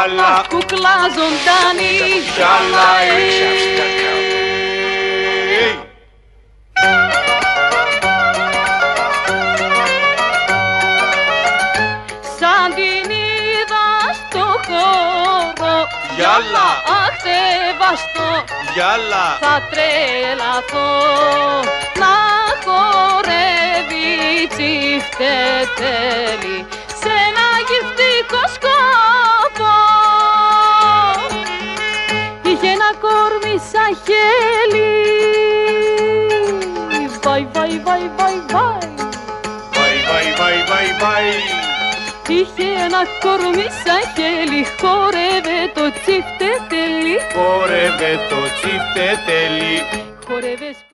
Γιάλα, κούκλα ζωντανή. Γιάλα, Σαν την είδα στο χώρο, Γιάλα, αχ θε βαστώ, Γιάλα, θα τρελαθώ να χορεύει τσιφτετέλη σε ένα γυφτικό σκοπό. Είχε ένα κορμί σαν χέλι, βαϊ, βαϊ, βαϊ, βαϊ, βαϊ. Βαϊ. Είχε ένα κορμί σαν χέλι, χόρευε το τσιφτετέλη. Χόρευε το τσιφτετέλι. Χόρευε